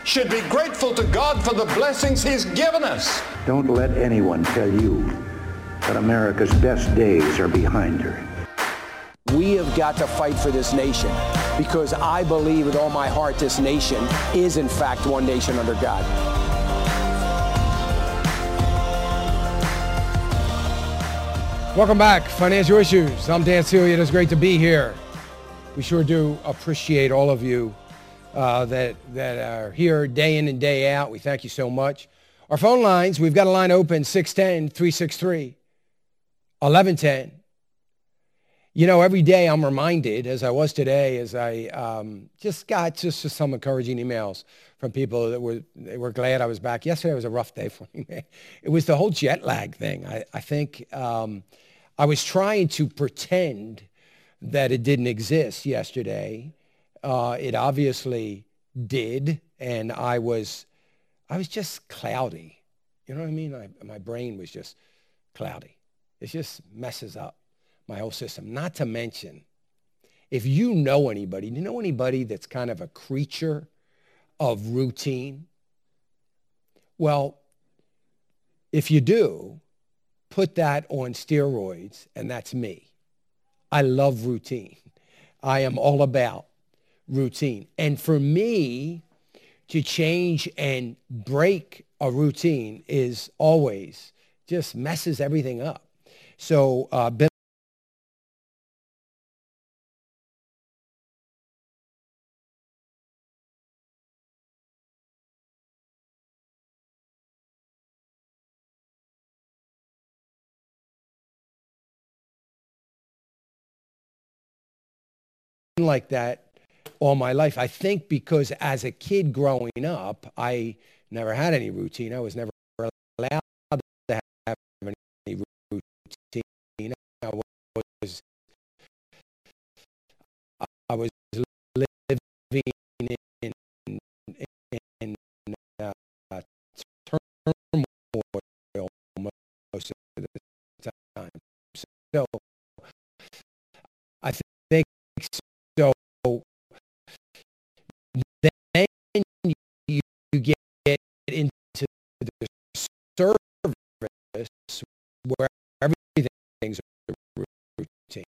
should be grateful to God for the blessings he's given us. Don't let anyone tell you that America's best days are behind her. We have got to fight for this nation because I believe with all my heart this nation is in fact one nation under God. Welcome back, Financial Issues. I'm Dan Celia. It's great to be here. We sure do appreciate all of you that are here day in and day out. We thank you so much. Our phone lines, we've got a line open, 610-363-1110. You know, every day I'm reminded, as I was today, as I just got some encouraging emails from people that were glad I was back. Yesterday was a rough day for me, man. It was the whole jet lag thing. I think I was trying to pretend that it didn't exist yesterday. It obviously did, and I was just cloudy. You know what I mean? My brain was just cloudy. It just messes up my whole system. Not to mention, if you know anybody, do you know anybody that's kind of a creature of routine? Well, if you do, put that on steroids, and that's me. I love routine. I am all about routine. And for me to change and break a routine is always just messes everything up. So been like that all my life. I think because as a kid growing up, I never had any routine. I was never allowed to have any routine. I was living in turmoil most of the time. So I think so. Then you get into the service where everything's a routine.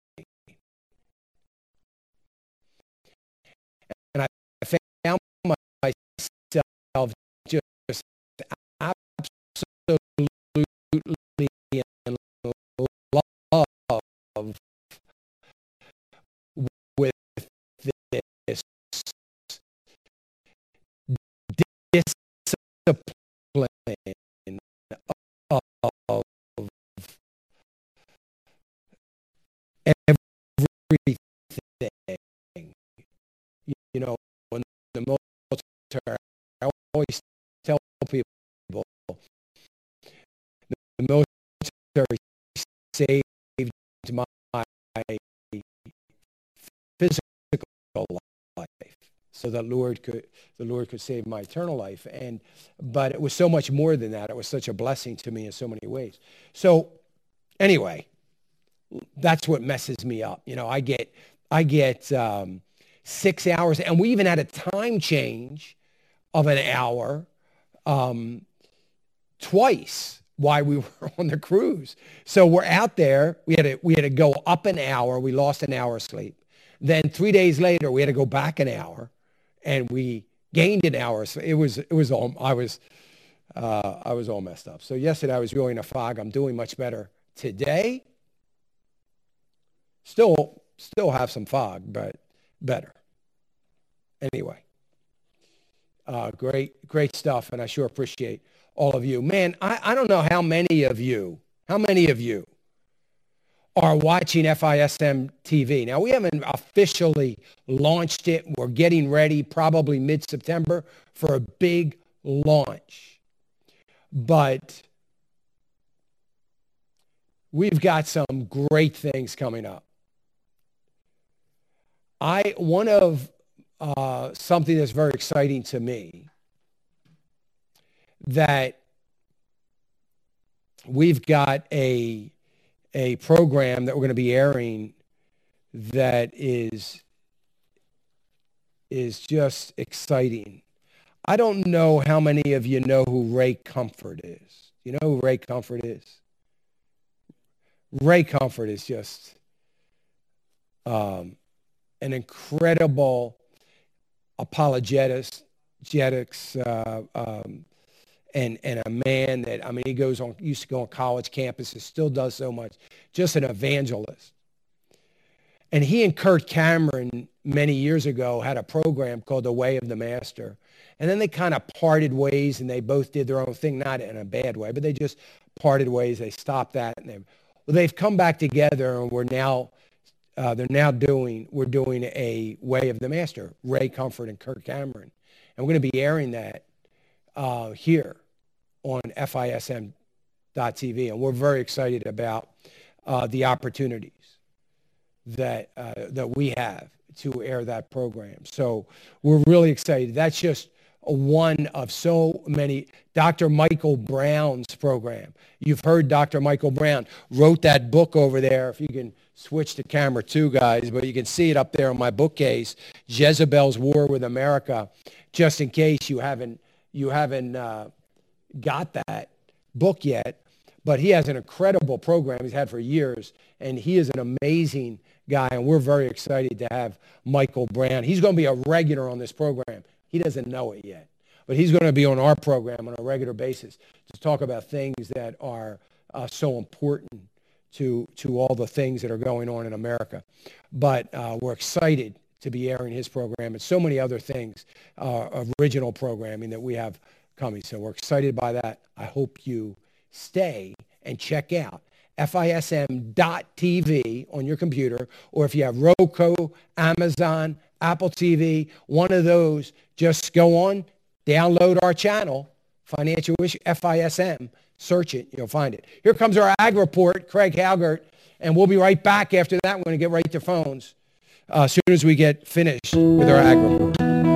And I found myself just absolutely in love with this discipline of everything. You know, in the military, I always tell people the military saved my physical life, so that the Lord could save my eternal life. But it was so much more than that. It was such a blessing to me in so many ways. So anyway, that's what messes me up. You know, I get 6 hours, and we even had a time change of an hour twice while we were on the cruise. So we're out there. We had to go up an hour. We lost an hour of sleep. Then 3 days later, we had to go back an hour, and we gained an hour. So I was all messed up. So yesterday I was really in a fog. I'm doing much better today. Still have some fog, but better. Anyway, great stuff, and I sure appreciate all of you. Man, I don't know how many of you are watching FISM TV. Now, we haven't officially launched it. We're getting ready probably mid-September for a big launch. But we've got some great things coming up. One of something that's very exciting to me, that we've got a program that we're going to be airing that is just exciting. I don't know how many of you know who Ray Comfort is. You know who Ray Comfort is? Ray Comfort is just an incredible apologetics, and a man that, I mean, used to go on college campuses, still does so much, just an evangelist. And he and Kirk Cameron many years ago had a program called The Way of the Master. And then they kind of parted ways, and they both did their own thing, not in a bad way, but they just parted ways. They stopped that, and they've come back together, and we're doing a Way of the Master, Ray Comfort and Kirk Cameron. And we're going to be airing that here on FISM.TV, and we're very excited about the opportunities that we have to air that program. So we're really excited. That's just one of so many. Dr. Michael Brown's program. You've heard Dr. Michael Brown wrote that book over there. If you can switch to camera 2, guys, but you can see it up there on my bookcase, Jezebel's War with America, just in case you haven't got that book yet. But he has an incredible program he's had for years, and he is an amazing guy, and we're very excited to have Michael Brown. He's going to be a regular on this program. He doesn't know it yet, but he's going to be on our program on a regular basis to talk about things that are so important to all the things that are going on in America. But we're excited to be airing his program and so many other things, original programming that we have coming. So we're excited by that. I hope you stay and check out FISM.TV on your computer, or if you have Roku, Amazon, Apple TV, one of those, just go on, download our channel, Financial Issue, FISM, search it, you'll find it. Here comes our Ag Report, Craig Halgert, and we'll be right back after that. We're going to get right to phones as soon as we get finished with our Ag Report.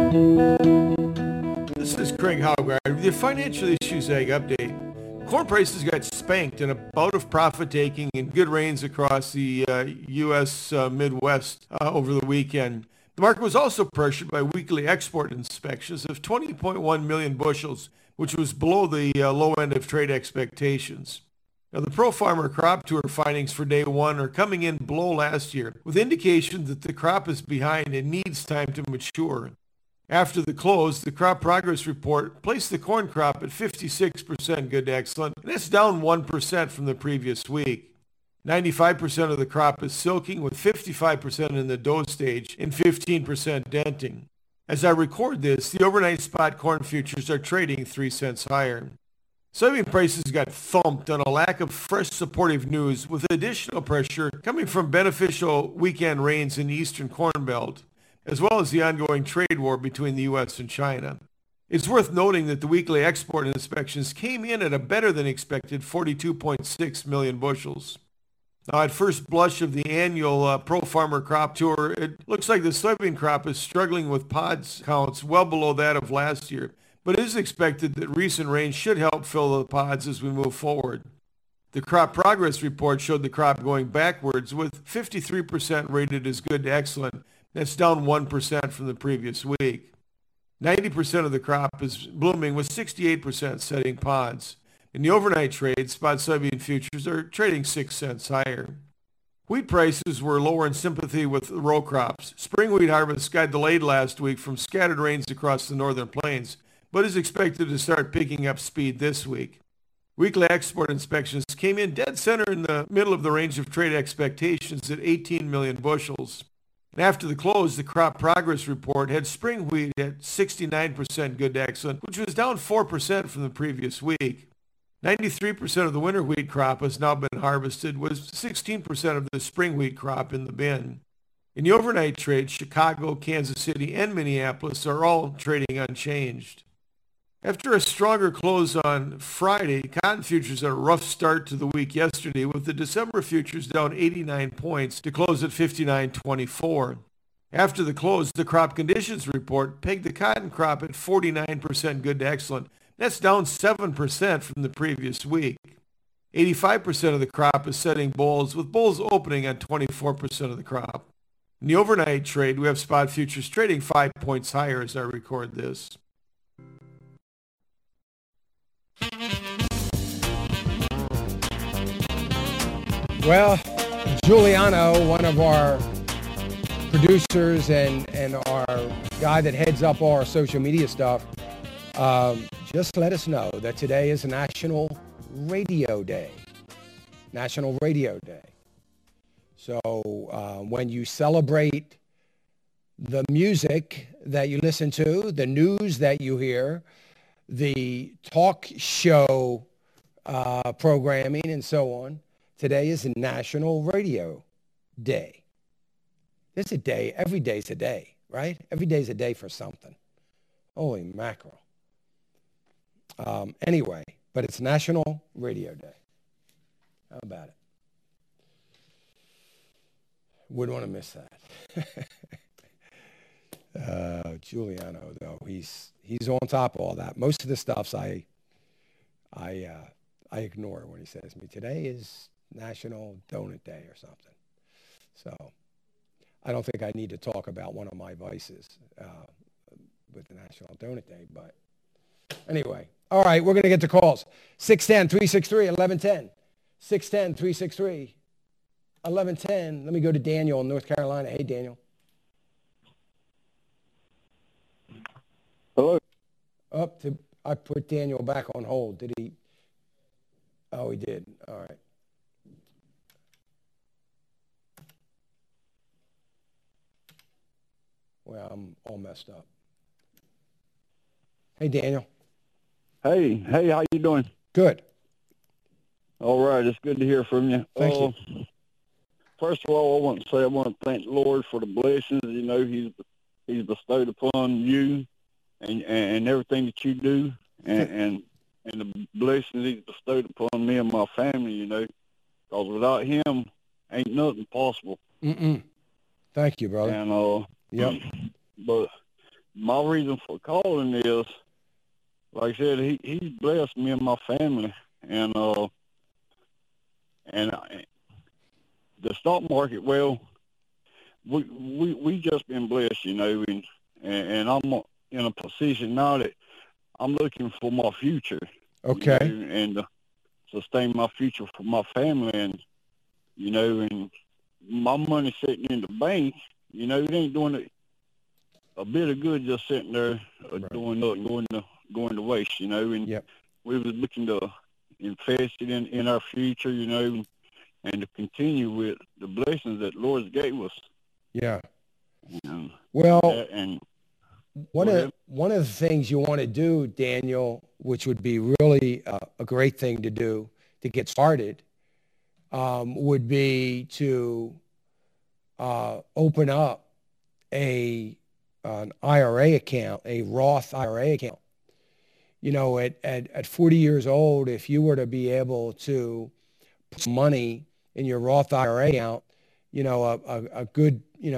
This is Craig Halgert with your Financial Issues Ag Update. Corn prices got spanked in a bout of profit-taking and good rains across the U.S. Midwest over the weekend. The market was also pressured by weekly export inspections of 20.1 million bushels, which was below the low end of trade expectations. Now, the Pro Farmer Crop Tour findings for day one are coming in below last year, with indications that the crop is behind and needs time to mature. After the close, the Crop Progress Report placed the corn crop at 56% good to excellent, and that's down 1% from the previous week. 95% of the crop is silking, with 55% in the dough stage and 15% denting. As I record this, the overnight spot corn futures are trading 3 cents higher. Soybean prices got thumped on a lack of fresh supportive news, with additional pressure coming from beneficial weekend rains in the eastern Corn Belt, as well as the ongoing trade war between the U.S. and China. It's worth noting that the weekly export inspections came in at a better than expected 42.6 million bushels. Now, at first blush of the annual Pro Farmer Crop Tour, it looks like the soybean crop is struggling with pods counts well below that of last year, but it is expected that recent rains should help fill the pods as we move forward. The Crop Progress Report showed the crop going backwards, with 53% rated as good to excellent. That's down 1% from the previous week. 90% of the crop is blooming, with 68% setting pods. In the overnight trade, spot soybean futures are trading 6 cents higher. Wheat prices were lower in sympathy with row crops. Spring wheat harvest got delayed last week from scattered rains across the northern plains, but is expected to start picking up speed this week. Weekly export inspections came in dead center in the middle of the range of trade expectations at 18 million bushels. And after the close, the Crop Progress Report had spring wheat at 69% good to excellent, which was down 4% from the previous week. 93% of the winter wheat crop has now been harvested, with 16% of the spring wheat crop in the bin. In the overnight trade, Chicago, Kansas City, and Minneapolis are all trading unchanged. After a stronger close on Friday, cotton futures had a rough start to the week yesterday, with the December futures down 89 points to close at 59.24. After the close, the Crop Conditions Report pegged the cotton crop at 49% good to excellent. That's down 7% from the previous week. 85% of the crop is setting bulls, with bulls opening on 24% of the crop. In the overnight trade, we have spot futures trading 5 points higher as I record this. Well, Giuliano, one of our producers and our guy that heads up all our social media stuff, just let us know that today is National Radio Day. National Radio Day. So when you celebrate the music that you listen to, the news that you hear, the talk show programming and so on, today is National Radio Day. It's a day. Every day's a day, right? Every day's a day for something. Holy mackerel. Anyway, but it's National Radio Day. How about it? Wouldn't want to miss that. Giuliano, though, he's on top of all that. Most of the stuffs I ignore when he says to me, today is National Donut Day or something. So I don't think I need to talk about one of my vices with the National Donut Day. But anyway, all right, we're going to get to calls. 610-363-1110. 610-363-1110. Let me go to Daniel in North Carolina. Hey, Daniel. Hello. I put Daniel back on hold. Did he? Oh, he did. All right. Well, I'm all messed up. Hey, Daniel. Hey, how you doing? Good. All right, it's good to hear from you. Thank you. First of all, I want to thank the Lord for the blessings, He's bestowed upon you and everything that you do, and the blessings He's bestowed upon me and my family, because without Him, ain't nothing possible. Thank you, brother. And, yep. But my reason for calling is, like I said, He's blessed me and my family, and the stock market, well, we just been blessed, and I'm in a position now that I'm looking for my future. Okay. And sustain my future for my family, and my money sitting in the bank, it ain't doing a bit of good just sitting there going to waste, and yep. We was looking to invest it in our future, and to continue with the blessings that Lord gave us. Yeah. Well, one of the things you want to do, Daniel, which would be really a great thing to do to get started, would be to open up an IRA account, a Roth IRA account. At 40 years old, if you were to be able to put some money in your Roth IRA account, a good,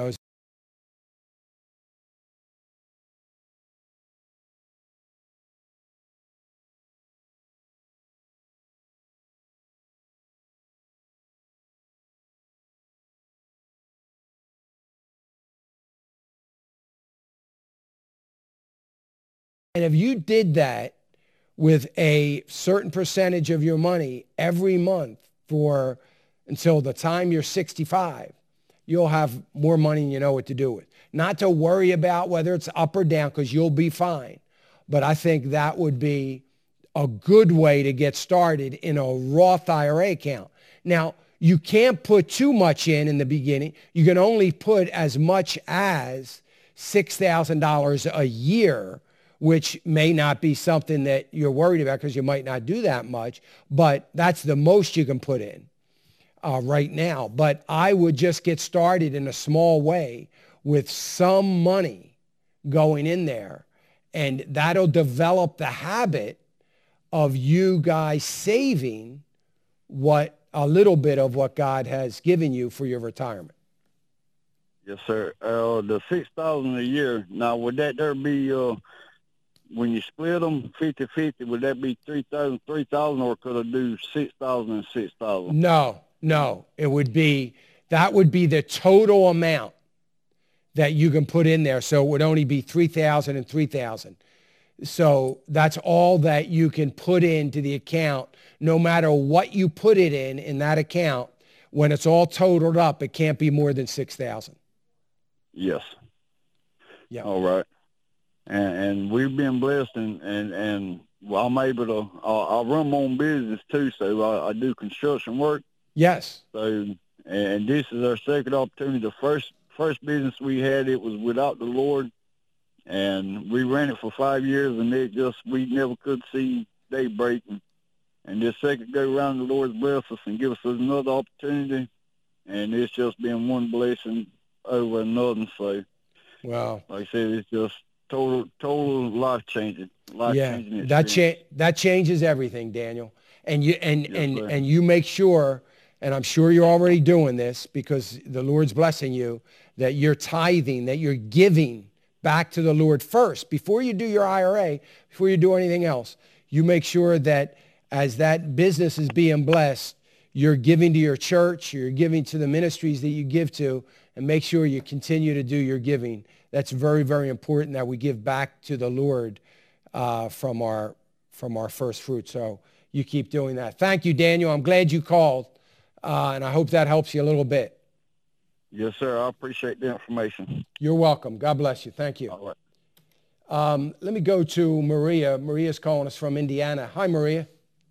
and if you did that with a certain percentage of your money every month until the time you're 65, you'll have more money and you know what to do with. Not to worry about whether it's up or down, because you'll be fine. But I think that would be a good way to get started in a Roth IRA account. Now, you can't put too much in the beginning. You can only put as much as $6,000 a year, which may not be something that you're worried about because you might not do that much, but that's the most you can put in right now. But I would just get started in a small way with some money going in there, and that'll develop the habit of you guys saving a little bit of what God has given you for your retirement. Yes, sir. The $6,000 a year. Now, would that be when you split them 50-50? Would that be $3,000, or could I do $6,000 and $6,000? No. That would be the total amount that you can put in there. So it would only be $3,000 and $3,000. So that's all that you can put into the account. No matter what you put it in that account, when it's all totaled up, it can't be more than 6,000. Yes. Yeah. All right. And we've been blessed, and well, I'm able to, I run my own business too, so I do construction work. Yes. So, and this is our second opportunity. The first business we had, it was without the Lord, and we ran it for 5 years, and we never could see day breaking. And this second go around, the Lord's blessed us and give us another opportunity, and it's just been one blessing over another. So, wow, like I said, it's just total life changing. Yeah, that changes everything, Daniel. And you make sure, and I'm sure you're already doing this because the Lord's blessing you, that you're tithing, that you're giving back to the Lord first before you do your IRA, before you do anything else. You make sure that as that business is being blessed, you're giving to your church, you're giving to the ministries that you give to, and make sure you continue to do your giving. That's very, very important that we give back to the Lord from our first fruit. So you keep doing that. Thank you, Daniel. I'm glad you called, and I hope that helps you a little bit. Yes, sir. I appreciate the information. You're welcome. God bless you. Thank you. All right. Let me go to Maria. Maria's calling us from Indiana. Hi, Maria.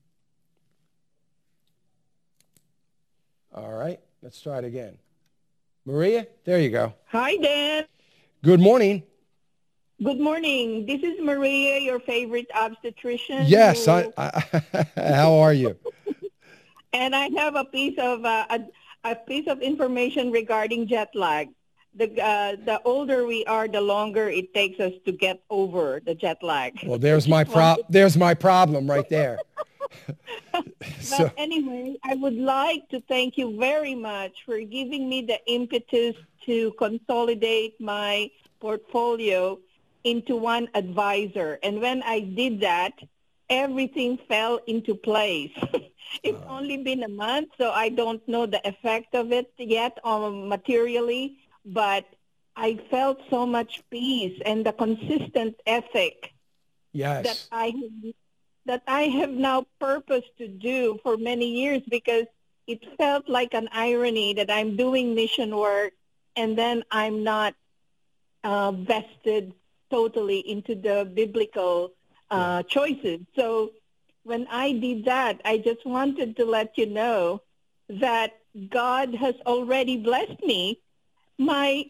All right. Let's try it again. Maria, there you go. Hi, Dan. Good morning. Good morning. This is Maria, your favorite obstetrician. Yes. How are you? And I have a piece of information regarding jet lag. The older we are, the longer it takes us to get over the jet lag. Well, there's my problem right there. But anyway, I would like to thank you very much for giving me the impetus to consolidate my portfolio into one advisor. And when I did that, everything fell into place. It's only been a month, so I don't know the effect of it yet materially, but I felt so much peace and the consistent ethic yes. that I have now purposed to do for many years, because it felt like an irony that I'm doing mission work and then I'm not vested totally into the biblical choices. So when I did that, I just wanted to let you know that God has already blessed me. My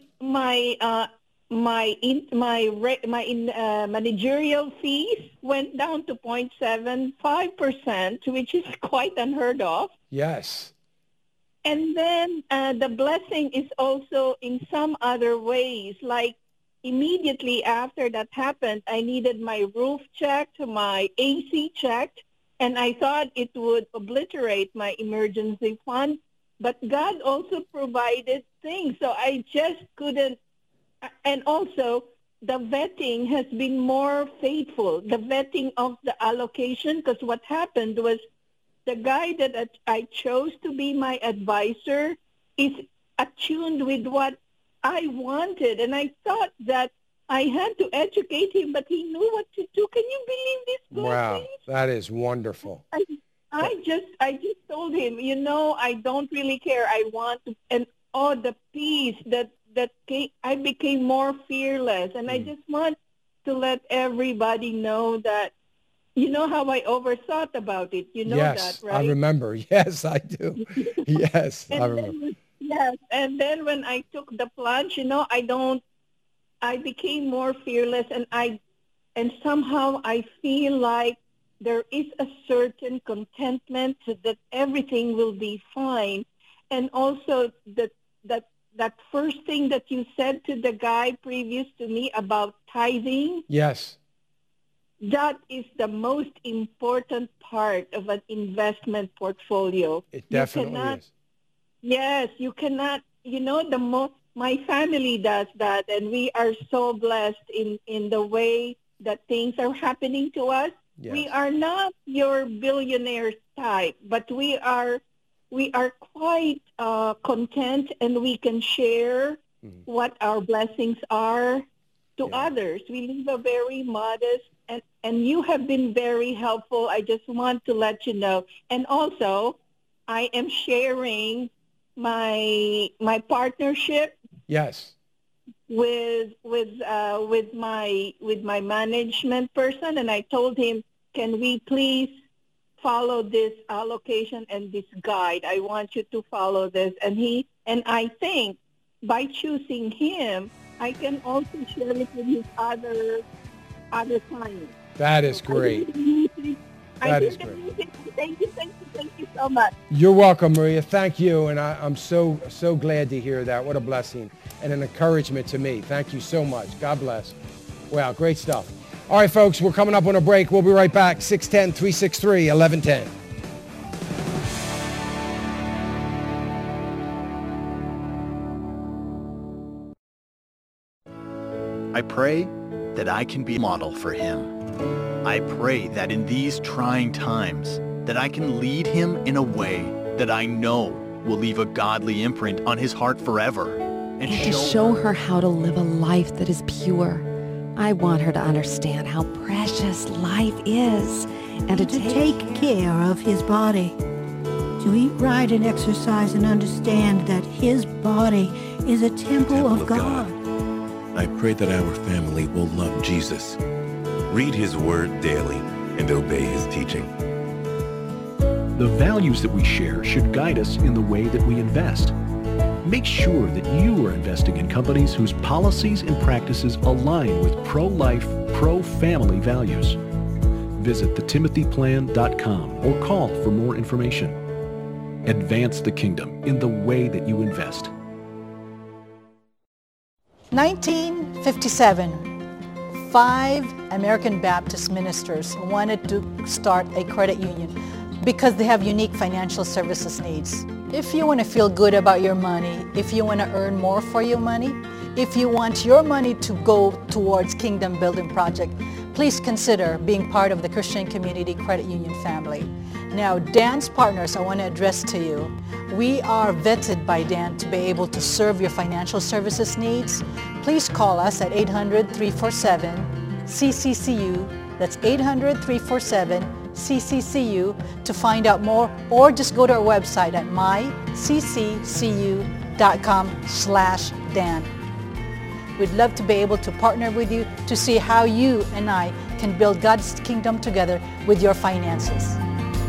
managerial fees went down to 0.75%, which is quite unheard of. Yes. And then the blessing is also in some other ways, like immediately after that happened, I needed my roof checked, my AC checked, and I thought it would obliterate my emergency fund. But God also provided things, so I just couldn't. And also, the vetting has been more faithful, the vetting of the allocation, because what happened was the guy that I chose to be my advisor is attuned with what I wanted. And I thought that I had to educate him, but he knew what to do. Can you believe this? Wow, that is wonderful. I just told him, I don't really care. I want to, and the peace that came, I became more fearless. And I just want to let everybody know that, how I overthought about it. You know yes, that, right? I remember. Yes, I do. Yes, I remember. Yes, and then when I took the plunge, I became more fearless, and somehow I feel like there is a certain contentment that everything will be fine. And also that first thing that you said to the guy previous to me about tithing. Yes. That is the most important part of an investment portfolio. It definitely is. Yes, you cannot, my family does that, and we are so blessed in the way that things are happening to us. Yes. We are not your billionaire type, but we are quite content, and we can share what our blessings are to others. We live a very modest, and you have been very helpful. I just want to let you know. And also, I am sharing my partnership Yes. with my management person, and I told him, can we please follow this allocation and this guide? I want you to follow this. And I think by choosing him, I can also share it with his other clients. That is great. That is great. Thank you so much. You're welcome, Maria. Thank you. And I'm so glad to hear that. What a blessing and an encouragement to me. Thank you so much. God bless. Wow, great stuff. All right, folks, we're coming up on a break. We'll be right back. 610-363-1110. I pray that I can be a model for him. I pray that in these trying times, that I can lead him in a way that I know will leave a godly imprint on his heart forever. And to show her how to live a life that is pure. I want her to understand how precious life is and to take care of his body. To eat right and exercise and understand that his body is a temple of God. I pray that our family will love Jesus, read his word daily, and obey his teaching. The values that we share should guide us in the way that we invest. Make sure that you are investing in companies whose policies and practices align with pro-life, pro-family values. Visit thetimothyplan.com or call for more information. Advance the kingdom in the way that you invest. 1957, 5 American Baptist ministers wanted to start a credit union because they have unique financial services needs. If you want to feel good about your money, if you want to earn more for your money, if you want your money to go towards kingdom building project, please consider being part of the Christian Community Credit Union family. Now, Dan's partners, I want to address to you. We are vetted by Dan to be able to serve your financial services needs. Please call us at 800-347-CCCU. That's 800-347-CCCU to find out more, or just go to our website at mycccu.com/Dan. We'd love to be able to partner with you to see how you and I can build God's kingdom together with your finances.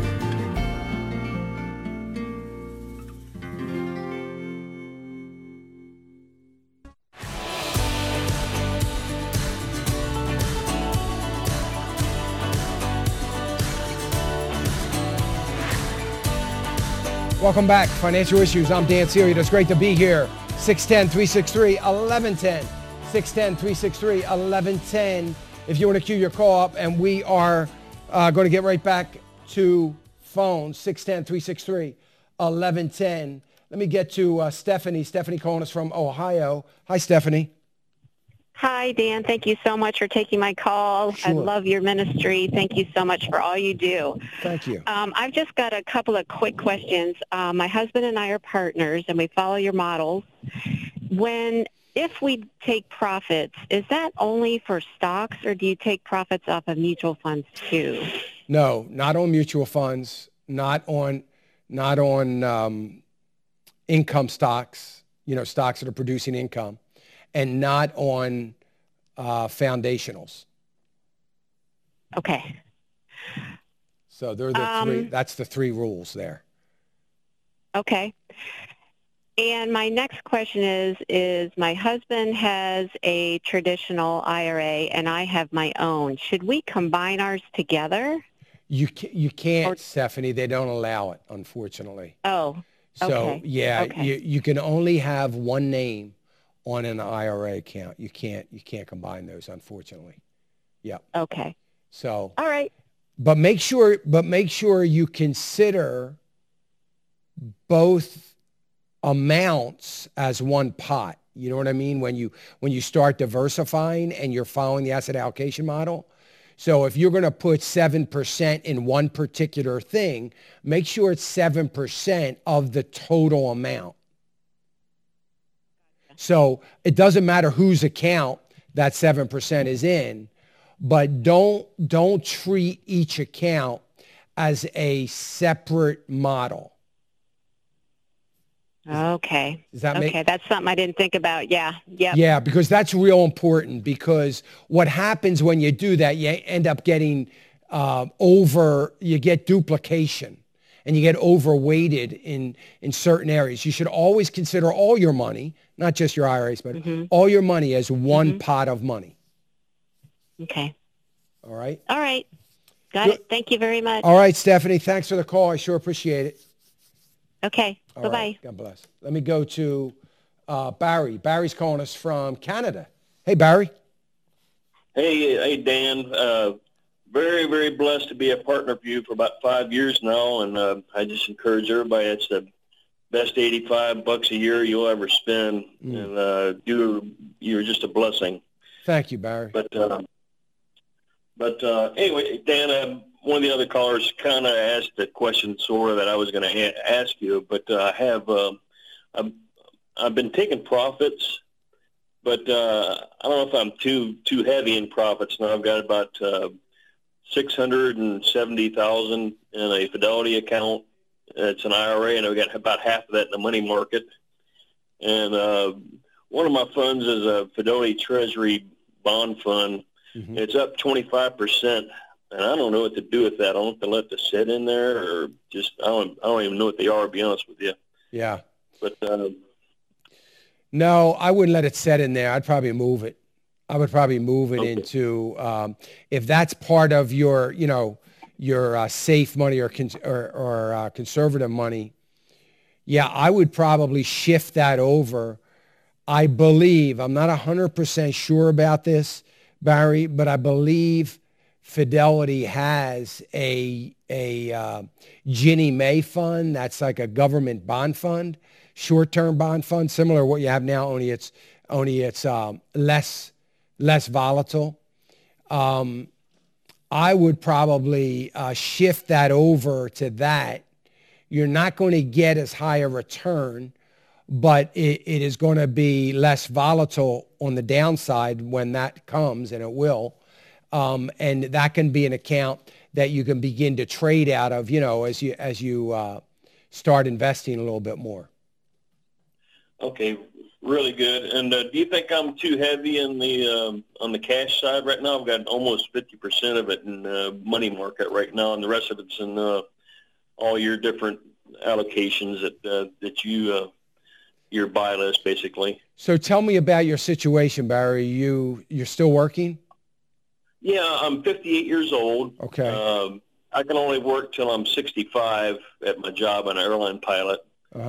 Welcome back. Financial Issues. I'm Dan Celia. It's great to be here. 610-363-1110. 610-363-1110. If you want to queue your call up, and we are going to get right back to phones. 610-363-1110. Let me get to Stephanie. Stephanie calling us from Ohio. Hi, Stephanie. Hi, Dan. Thank you so much for taking my call. Sure. I love your ministry. Thank you so much for all you do. Thank you. I've just got a couple of quick questions. My husband and I are partners, and we follow your models. If we take profits, is that only for stocks, or do you take profits off of mutual funds too? No, not on mutual funds, not on income stocks, stocks that are producing income, and not on foundationals. Okay. So they're the three. That's the three rules there. Okay. And my next question is my husband has a traditional IRA and I have my own. Should we combine ours together? You can't, Stephanie. They don't allow it, unfortunately. Oh, okay. So, yeah, okay. You can only have one name on an IRA account. You can't combine those, unfortunately. Yeah. Okay. So. All right. But make sure you consider both amounts as one pot. You know what I mean? When you start diversifying and you're following the asset allocation model. So if you're going to put 7% in one particular thing, make sure it's 7% of the total amount. So it doesn't matter whose account that 7% is in, but don't treat each account as a separate model. Okay. Does that make? Okay, that's something I didn't think about. Yeah. Yep. Yeah, because that's real important, because what happens when you do that, you end up getting you get duplication and you get overweighted in certain areas. You should always consider all your money, not just your IRAs, but all your money as one pot of money. Okay. All right. All right. Got it. Thank you very much. All right, Stephanie, thanks for the call. I sure appreciate it. Okay. All Bye-bye. right. God bless. Let me go to Barry. Barry's calling us from Canada. Hey, Barry. Hey, Dan. Very, very blessed to be a partner for you for about 5 years now, and I just encourage everybody, it's the best $85 a year you'll ever spend, and you're just a blessing. Thank you, Barry. But anyway, Dan, one of the other callers kind of asked the question sort of that I was going to ask you, but I have I've been taking profits, but I don't know if I'm too heavy in profits now. I've got about $670,000 in a Fidelity account. It's an IRA, and I've got about half of that in the money market. And one of my funds is a Fidelity Treasury bond fund. It's up 25%, and I don't know what to do with that. I don't know if to let this sit in there, or just I don't even know what they are, to be honest with you. Yeah. But no, I wouldn't let it sit in there. I'd probably move it. I would probably move it into if that's part of your, your safe money or conservative money. Yeah, I would probably shift that over. I believe, I'm not 100% sure about this, Barry, but I believe Fidelity has a Ginnie Mae fund. That's like a government bond fund, short-term bond fund, similar to what you have now. Only it's less volatile. I would probably shift that over to that. You're not going to get as high a return, but it is going to be less volatile on the downside when that comes, and it will. And that can be an account that you can begin to trade out of, as you start investing a little bit more. Okay, really good. And do you think I'm too heavy in the on the cash side right now? I've got almost 50% of it in money market right now, and the rest of it's in all your different allocations that you your buy list, basically. So tell me about your situation, Barry. You're still working? Yeah, I'm 58 years old. Okay. I can only work till I'm 65 at my job. I'm an airline pilot.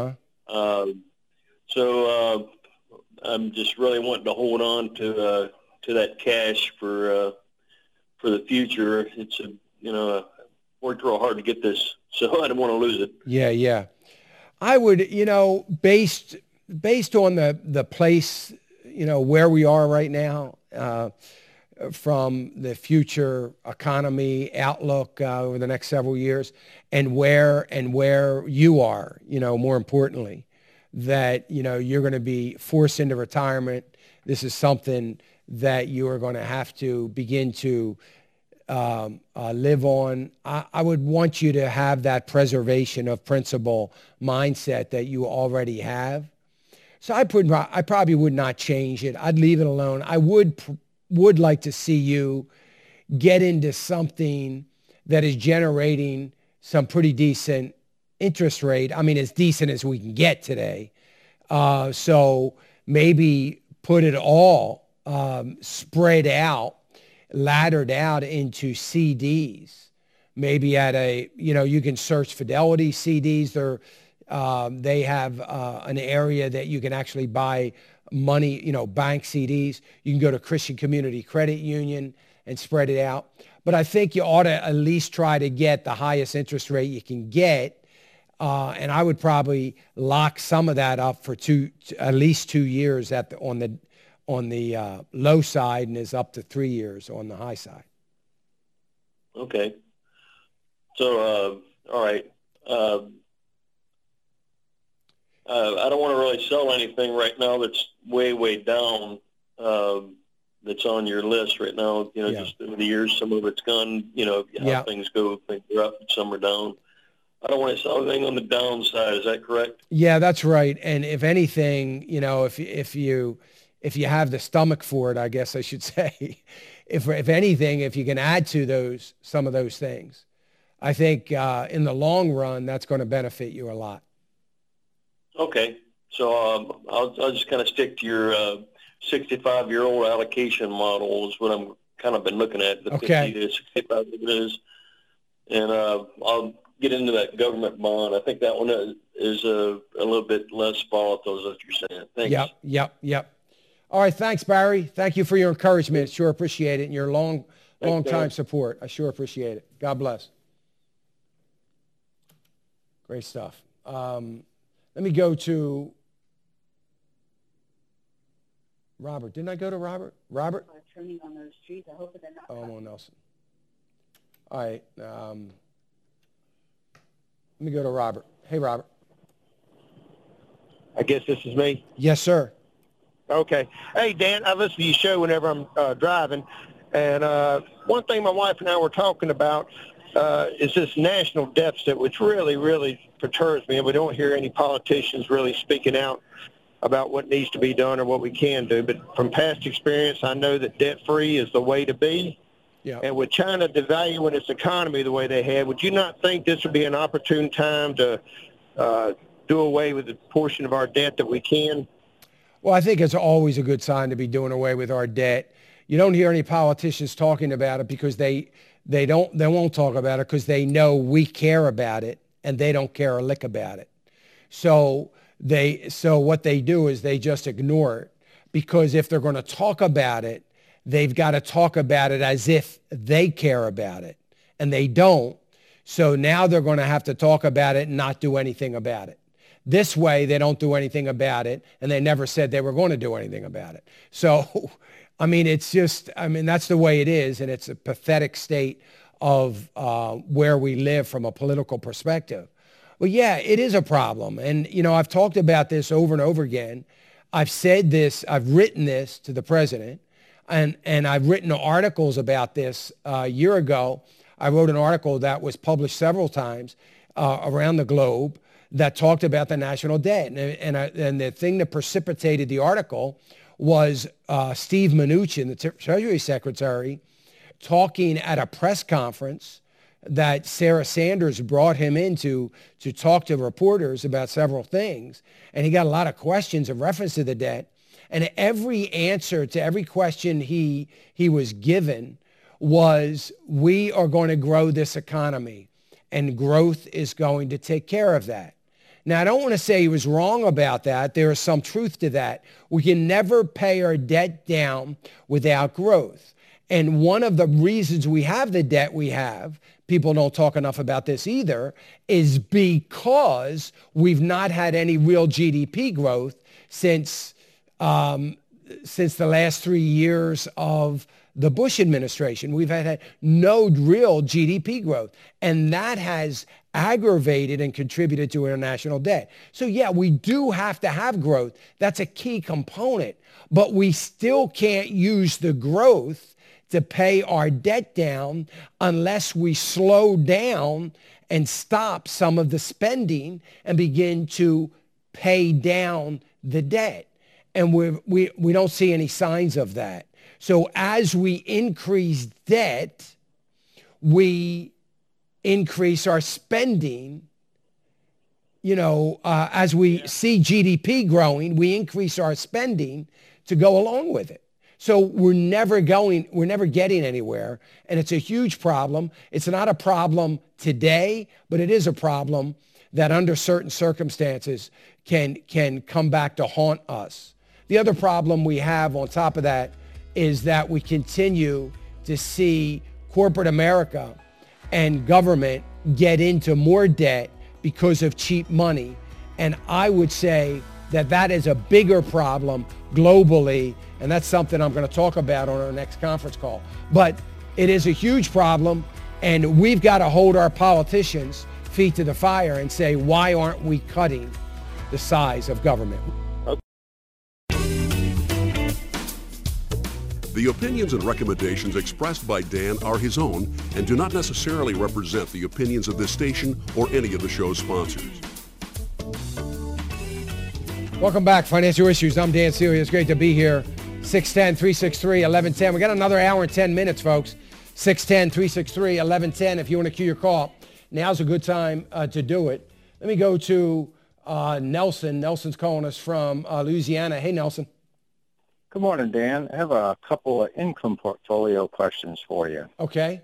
So I'm just really wanting to hold on to that cash for the future. It's worked real hard to get this, so I don't want to lose it. Yeah. I would, based on the place, where we are right now, from the future economy outlook over the next several years, and where you are, more importantly, that, you're going to be forced into retirement. This is something that you are going to have to begin to live on. I would want you to have that preservation of principle mindset that you already have. So I probably would not change it. I'd leave it alone. I would like to see you get into something that is generating some pretty decent interest rate. I mean, as decent as we can get today. So maybe put it all spread out, laddered out into CDs. Maybe at you can search Fidelity CDs. They have an area that you can actually buy money, bank CDs. You can go to Christian Community Credit Union and spread it out. But I think you ought to at least try to get the highest interest rate you can get. And I would probably lock some of that up for at least 2 years on the low side, and is up to 3 years on the high side. Okay. So, all right. I don't want to really sell anything right now that's way, way down, that's on your list right now. Just over the years, some of it's gone, how things go, things are up, some are down. I don't want to sell anything on the downside. Is that correct? Yeah, that's right. And if anything, if you have the stomach for it, I guess I should say, if anything, if you can add to some of those things, I think in the long run, that's going to benefit you a lot. Okay. So I'll just kind of stick to your 65-year-old allocation model is what I'm kind of been looking at, the 50 to 65 it is. And I'll get into that government bond. I think that one is a little bit less volatile, is what you're saying. Thanks. Yep. All right, thanks, Barry. Thank you for your encouragement. Sure appreciate it, and your long time support. I sure appreciate it. God bless. Great stuff. Let me go to Robert. Didn't I go to Robert? Robert? Turning on those streets. I hope they're not. Oh, I'm on Nelson. All right. Let me go to Robert. Hey, Robert. I guess this is me. Yes, sir. Okay. Hey, Dan, I listen to your show whenever I'm driving. And one thing my wife and I were talking about is this national deficit, which really, really perturbs me. And we don't hear any politicians really speaking out about what needs to be done or what we can do. But from past experience, I know that debt-free is the way to be. Yeah. And with China devaluing its economy the way they have, would you not think this would be an opportune time to do away with the portion of our debt that we can? Well, I think it's always a good sign to be doing away with our debt. You don't hear any politicians talking about it because they won't talk about it because they know we care about it and they don't care a lick about it. So what they do is they just ignore it, because if they're going to talk about it, they've got to talk about it as if they care about it, and they don't. So now they're going to have to talk about it and not do anything about it. This way, they don't do anything about it, and they never said they were going to do anything about it. So, that's the way it is, and it's a pathetic state of where we live from a political perspective. Well, yeah, it is a problem. And, I've talked about this over and over again. I've said this, I've written this to the president, and I've written articles about this. A year ago, I wrote an article that was published several times around the globe that talked about the national debt. And the thing that precipitated the article was Steve Mnuchin, the Treasury Secretary, talking at a press conference that Sarah Sanders brought him in to talk to reporters about several things. And he got a lot of questions in reference to the debt. And every answer to every question he was given was, we are going to grow this economy, and growth is going to take care of that. Now, I don't want to say he was wrong about that. There is some truth to that. We can never pay our debt down without growth. And one of the reasons we have the debt we have, people don't talk enough about this either, is because we've not had any real GDP growth since the last 3 years of the Bush administration. We've had no real GDP growth, and that has aggravated and contributed to international debt. So yeah, we do have to have growth. That's a key component, but we still can't use the growth to pay our debt down unless we slow down and stop some of the spending and begin to pay down the debt. And we don't see any signs of that. So as we increase debt, we increase our spending. As we see GDP growing, we increase our spending to go along with it. So we're never getting anywhere. And it's a huge problem. It's not a problem today, but it is a problem that under certain circumstances can come back to haunt us. The other problem we have on top of that is that we continue to see corporate America and government get into more debt because of cheap money. And I would say that is a bigger problem globally, and that's something I'm going to talk about on our next conference call. But it is a huge problem, and we've got to hold our politicians' feet to the fire and say, why aren't we cutting the size of government? The opinions and recommendations expressed by Dan are his own and do not necessarily represent the opinions of this station or any of the show's sponsors. Welcome back, Financial Issues. I'm Dan Celia. It's great to be here. 610-363-1110. We got another hour and 10 minutes, folks. 610-363-1110 if you want to queue your call. Now's a good time to do it. Let me go to Nelson. Nelson's calling us from Louisiana. Hey, Nelson. Good morning, Dan. I have a couple of income portfolio questions for you. Okay.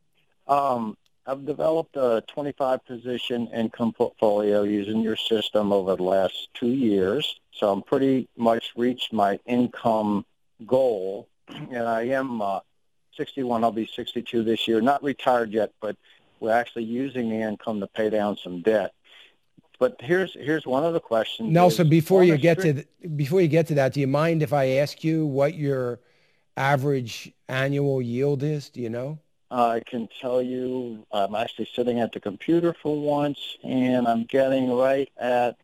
I've developed a 25-position income portfolio using your system over the last 2 years. So I'm pretty much reached my income goal. And I am 61. I'll be 62 this year. Not retired yet, but we're actually using the income to pay down some debt. But here's one of the questions. Nelson, before you get to that, do you mind if I ask you what your average annual yield is? Do you know? I can tell you I'm actually sitting at the computer for once, and I'm getting right at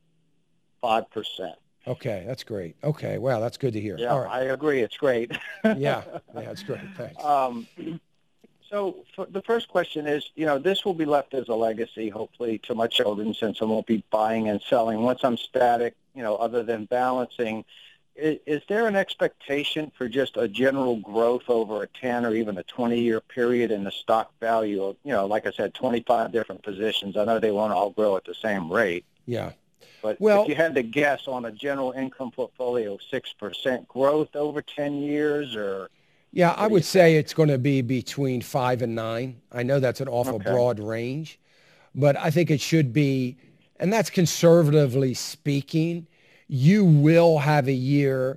5%. Okay, that's great. Okay, wow, that's good to hear. Yeah, all right. I agree. It's great. yeah, it's great. Thanks. So the first question is, this will be left as a legacy, hopefully, to my children since I won't be buying and selling. Once I'm static, other than balancing, is there an expectation for just a general growth over a 10 or even a 20-year period in the stock value of, like I said, 25 different positions? I know they won't all grow at the same rate. Yeah. But if you had to guess on a general income portfolio, 6% growth over 10 years or... Yeah, I would say it's going to be between 5 and 9. I know that's an awful broad range, but I think it should be, and that's conservatively speaking. You will have a year.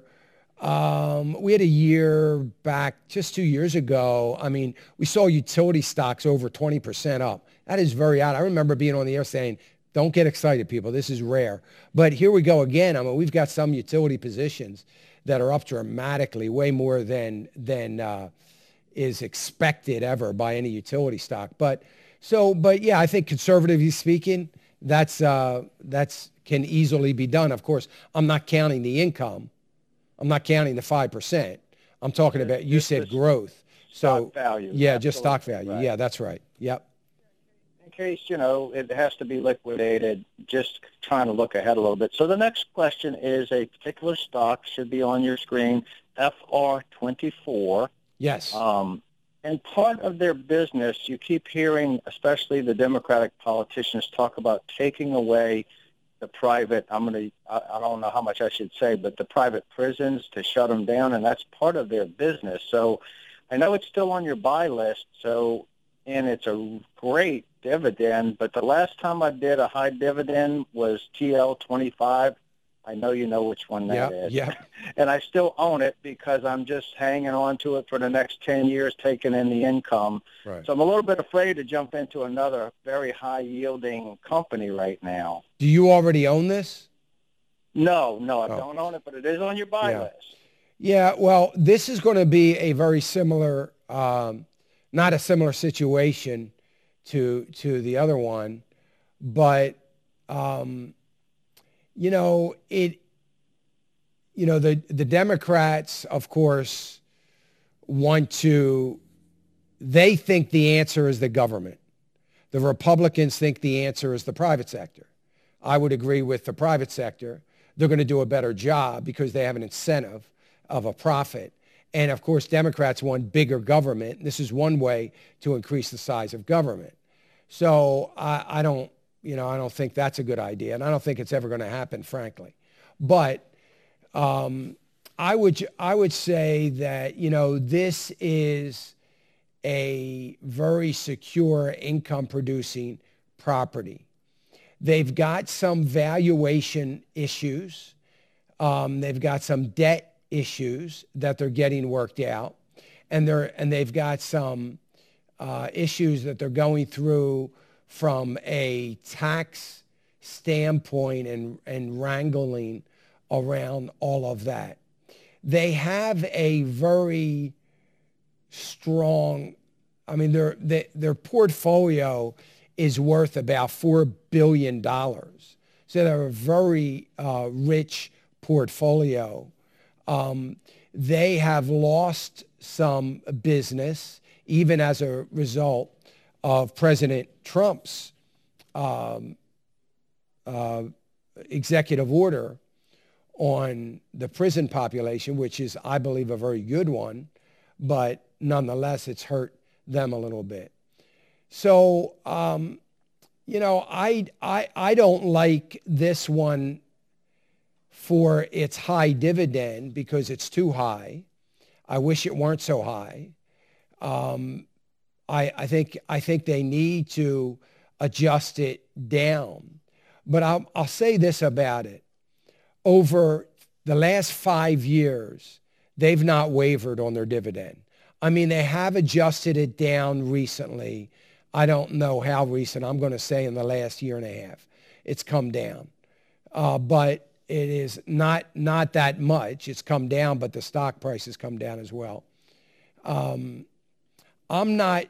We had a year back just 2 years ago. I mean, we saw utility stocks over 20% up. That is very odd. I remember being on the air saying, don't get excited, people. This is rare. But here we go again. I mean, we've got some utility positions that are up dramatically, way more than is expected ever by any utility stock. But yeah, I think conservatively speaking, that's can easily be done. Of course, I'm not counting the income. I'm not counting the 5%. I'm talking about, you said growth. So stock value. Yeah, just stock value. Right. Yeah, that's right. Yep. In case, it has to be liquidated, just trying to look ahead a little bit. So the next question is a particular stock, should be on your screen, FR24. Yes. And part of their business, you keep hearing, especially the Democratic politicians, talk about taking away the private, I don't know how much I should say, but the private prisons to shut them down, and that's part of their business. So I know it's still on your buy list, and it's a great dividend, but the last time I did a high dividend was TL25. I know you know which one that is. Yeah. And I still own it because I'm just hanging on to it for the next 10 years, taking in the income. Right. So I'm a little bit afraid to jump into another very high-yielding company right now. Do you already own this? No, I don't own it, but it is on your buy list. Yeah, well, this is going to be a very similar, not a similar situation to the other one, but the Democrats, of course, they think the answer is the government. The Republicans think the answer is the private sector. I would agree with the private sector. They're going to do a better job because they have an incentive of a profit. And of course, Democrats want bigger government. This is one way to increase the size of government. So I don't think that's a good idea, and I don't think it's ever going to happen, frankly. But I would say that this is a very secure income-producing property. They've got some valuation issues. They've got some debt issues that they're getting worked out, and they've got some issues that they're going through from a tax standpoint and wrangling around all of that. They have a very strong, their portfolio is worth about $4 billion. So they're a very rich portfolio. They have lost some business, even as a result of President Trump's executive order on the prison population, which is, I believe, a very good one, but nonetheless, it's hurt them a little bit. So, you know, I don't like this one for its high dividend because it's too high. I wish it weren't so high. I think they need to adjust it down. But I'll say this about it. Over the last 5 years, they've not wavered on their dividend. I mean, they have adjusted it down recently. I don't know how recent. I'm going to say in the last year and a half, it's come down. But it is not that much. It's come down, but the stock price has come down as well. I'm not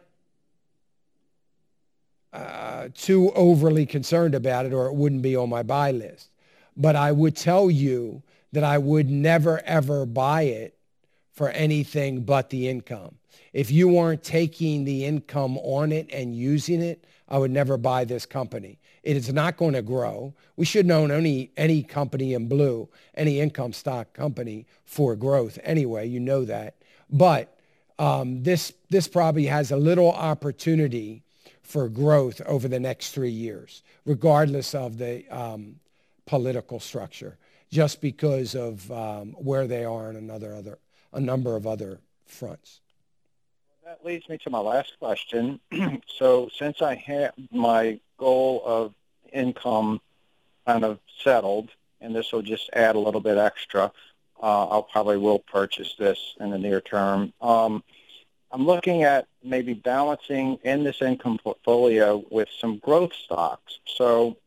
too overly concerned about it, or it wouldn't be on my buy list. But I would tell you that I would never, ever buy it for anything but the income. If you weren't taking the income on it and using it, I would never buy this company. It is not going to grow. We shouldn't own any company in blue, any income stock company for growth anyway. You know that. But this probably has a little opportunity for growth over the next 3 years, regardless of the political structure, just because of where they are in a number of other fronts. That leads me to my last question. So since I have my goal of income kind of settled, and this will just add a little bit extra, I'll probably will purchase this in the near term. I'm looking at maybe balancing in this income portfolio with some growth stocks. So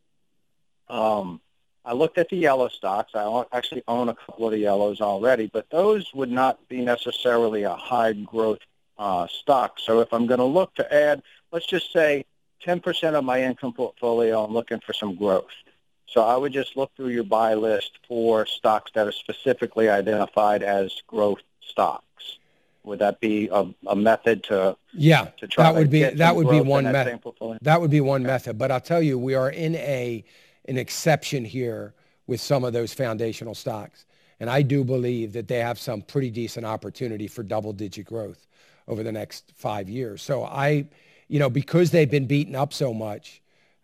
I looked at the yellow stocks. I actually own a couple of the yellows already, but those would not be necessarily a high growth stock. So if I'm going to look to add, let's just say 10% of my income portfolio, I'm looking for some growth. So I would just look through your buy list for stocks that are specifically identified as growth stocks. Would that be a method to try that would to be one method. That would be one method. But I'll tell you, we are in an exception here with some of those foundational stocks. And I do believe that they have some pretty decent opportunity for double-digit growth over the next 5 years. So because they've been beaten up so much,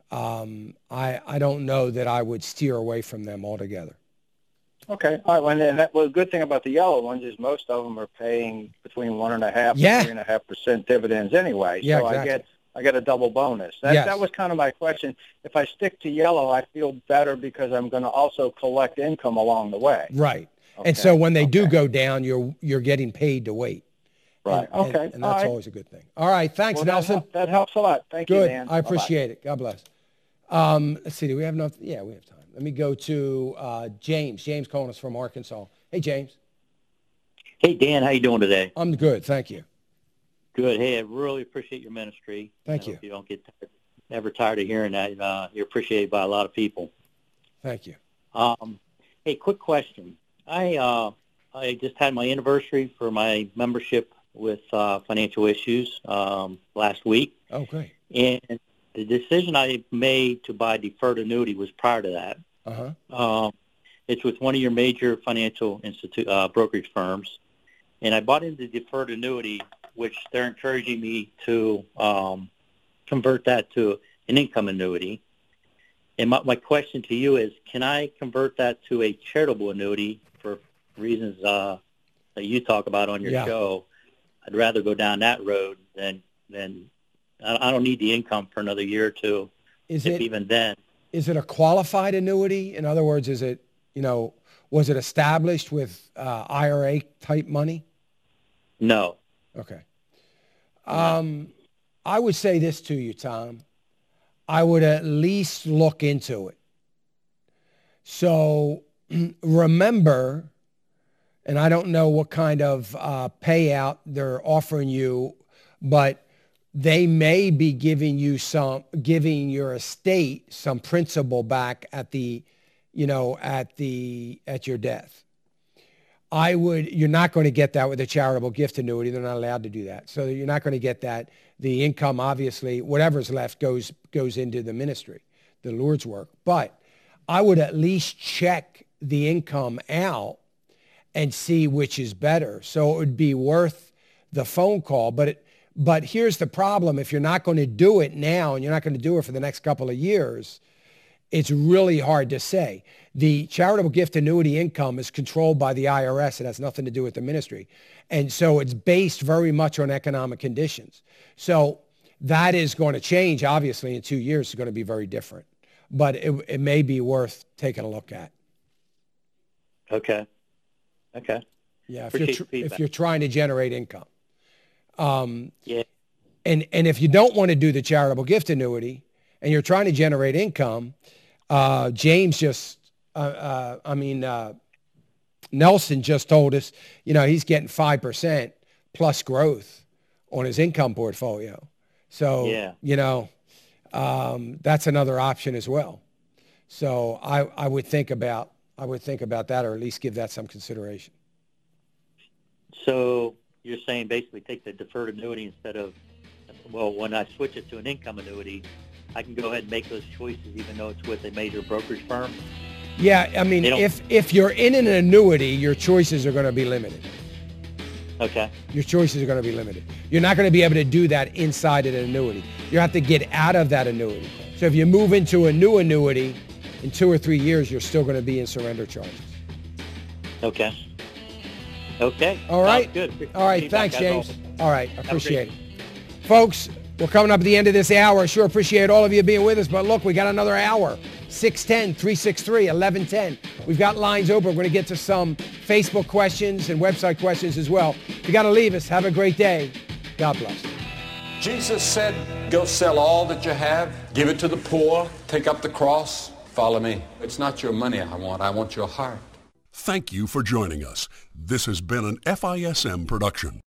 I don't know that I would steer away from them altogether. Okay. All right. Well, and the good thing about the yellow ones is most of them are paying between 1.5% and 3.5% dividends anyway. Yeah, so exactly. I get a double bonus. That was kind of my question. If I stick to yellow, I feel better because I'm going to also collect income along the way. Right. Okay. And so when they do go down, you're getting paid to wait. Right. And that's always a good thing. All right. Thanks, Nelson. That helps a lot. Thank you, Dan. I appreciate it. God bless. Let's see. Do we have enough? Yeah, we have time. Let me go to James. James calling us from Arkansas. Hey, James. Hey, Dan. How you doing today? I'm good. Thank you. Good. Hey, I really appreciate your ministry. Thank you. Hope you don't get ever tired of hearing that. You're appreciated by a lot of people. Thank you. Hey, quick question. I just had my anniversary for my membership with Financial Issues last week. Oh, great. And the decision I made to buy deferred annuity was prior to that. Uh-huh. It's with one of your major financial brokerage firms. And I bought into deferred annuity, which they're encouraging me to convert that to an income annuity. And my question to you is, can I convert that to a charitable annuity for reasons that you talk about on your show? I'd rather go down that road than I don't need the income for another year or two, even then. Is it a qualified annuity? In other words, is it, was it established with IRA type money? No. Okay. I would say this to you, Tom. I would at least look into it. So remember, and I don't know what kind of payout they're offering you, but they may be giving your estate some principal back at your death. you're not going to get that with a charitable gift annuity. They're not allowed to do that. So you're not going to get that. The income, obviously, whatever's left goes into the ministry, the Lord's work. But I would at least check the income out and see which is better. So it would be worth the phone call. But here's the problem. If you're not going to do it now and you're not going to do it for the next couple of years, it's really hard to say. The charitable gift annuity income is controlled by the IRS. It has nothing to do with the ministry. And so it's based very much on economic conditions. So that is going to change, obviously, in 2 years. It's going to be very different. But it may be worth taking a look at. Okay. Yeah, if you're trying to generate income. Yeah. And if you don't want to do the charitable gift annuity and you're trying to generate income, James just, Nelson just told us, he's getting 5% plus growth on his income portfolio. So, that's another option as well. So I would think about that, or at least give that some consideration. So you're saying basically take the deferred annuity instead of, when I switch it to an income annuity, I can go ahead and make those choices even though it's with a major brokerage firm? Yeah, if you're in an annuity, your choices are going to be limited. Okay. Your choices are going to be limited. You're not going to be able to do that inside an annuity. You have to get out of that annuity. So if you move into a new annuity, in 2 or 3 years, you're still going to be in surrender charges. Okay. All right. Good. All right. Thanks, James. All right. I appreciate it. Folks, we're coming up at the end of this hour. I sure appreciate all of you being with us. But look, we got another hour. 610-363-1110. We've got lines open. We're going to get to some Facebook questions and website questions as well. If you got to leave us, have a great day. God bless. Jesus said, go sell all that you have, give it to the poor, take up the cross, follow me. It's not your money I want your heart. Thank you for joining us. This has been an FISM production.